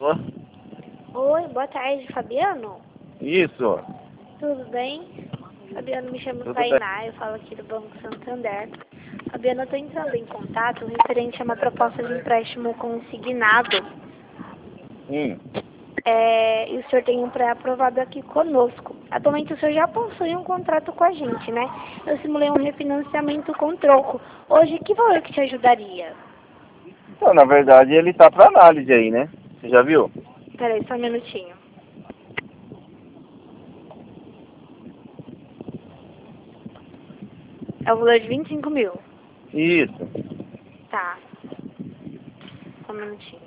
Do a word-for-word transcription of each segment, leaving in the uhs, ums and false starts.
Tô? Oi, boa tarde, Fabiano. Isso. Tudo bem? Fabiano, me chamo Tudo Tainá, eu falo aqui do Banco Santander. Fabiano, eu estou entrando em contato referente a uma proposta de empréstimo consignado. Hum. É, e o senhor tem um pré-aprovado aqui conosco. Atualmente o senhor já possui um contrato com a gente, né? Eu simulei um refinanciamento com troco. Hoje, que valor que te ajudaria? Então, na verdade, ele tá para análise aí, né? Você já viu? Peraí, só um minutinho. É o valor de vinte e cinco mil. Isso. Tá. Só um minutinho.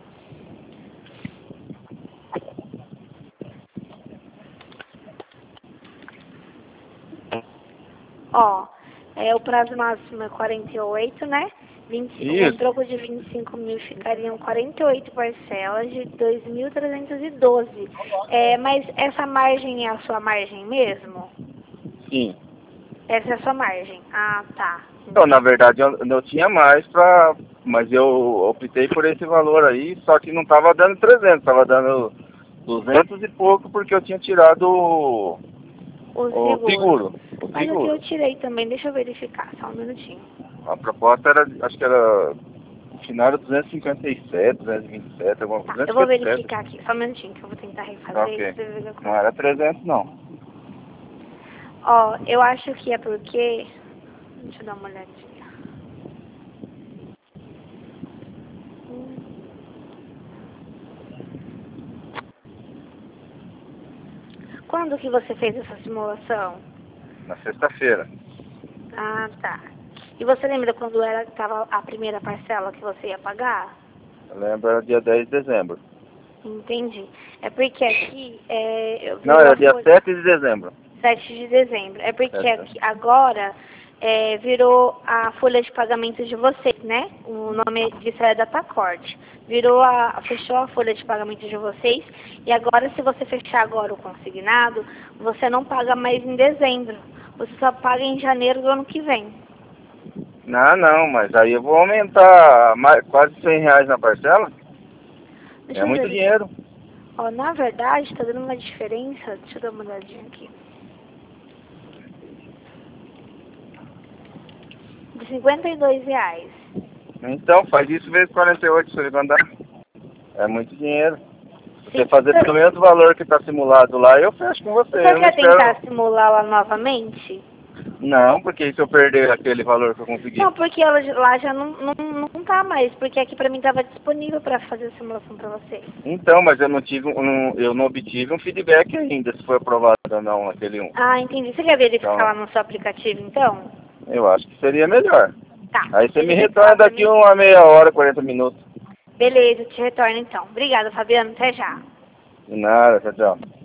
Ó, é, o prazo máximo é quarenta e oito, né? vinte, Isso. um troco de vinte e cinco mil ficariam quarenta e oito parcelas de dois mil trezentos e doze. É, mas essa margem é a sua margem mesmo? Sim. Essa é a sua margem? Ah, tá. Então, na verdade, eu, eu tinha mais pra... Mas eu optei por esse valor aí, só que não tava dando trezentos, tava dando duzentos e pouco, porque eu tinha tirado o, O o seguro. seguro. O Mas o que eu seguro. tirei também, deixa eu verificar, só um minutinho. A proposta era, acho que era... No final era duzentos e cinquenta e sete, duzentos e vinte e sete, alguma Tá, coisa. eu vou duzentos e cinquenta e sete. verificar aqui, só um minutinho que eu vou tentar refazer Ok. isso pra ver o que Não acontece. era trezentos, não. Ó, eu acho que é porque... Deixa eu dar uma olhadinha. Hum. Quando que você fez essa simulação? Na sexta-feira. Ah, tá. E você lembra quando era tava a primeira parcela que você ia pagar? Eu lembro, era dia dez de dezembro. Entendi. É porque aqui é, eu Não, virou era a dia folha sete de dezembro. sete de dezembro. É porque Sete. aqui agora é, virou a folha de pagamento de vocês, né? O nome disso é Datacort. Virou a, fechou a folha de pagamento de vocês e agora se você fechar agora o consignado, você não paga mais em dezembro. Você só paga em janeiro do ano que vem. Não, não, mas aí eu vou aumentar mais, quase cem reais na parcela. Deixa É eu muito ver. dinheiro. Ó, na verdade, tá dando uma diferença. Deixa eu dar uma olhadinha aqui. De cinquenta e dois reais. Então, faz isso vezes quarenta e oito, se ele mandar. É muito dinheiro. Se você Sim. fazer pelo mesmo valor que está simulado lá, eu fecho com você. O senhor Eu não quer tentar espero. simular lá novamente? Não, porque se eu perder aquele valor que eu consegui. Não, porque ela, lá já não, não, não tá mais. Porque aqui pra mim tava disponível pra fazer a simulação pra vocês. Então, mas eu não tive, um- um- eu não obtive um feedback ainda, se foi aprovado ou não aquele um. Ah, entendi. Você quer verificar Então, lá no seu aplicativo, então? eu acho que seria melhor. Tá. Aí você me Verifica retorna lá pra daqui mim. uma meia hora, quarenta minutos. Beleza, eu te retorno então. Obrigada, Fabiano. Até já. De nada, tchau, tchau.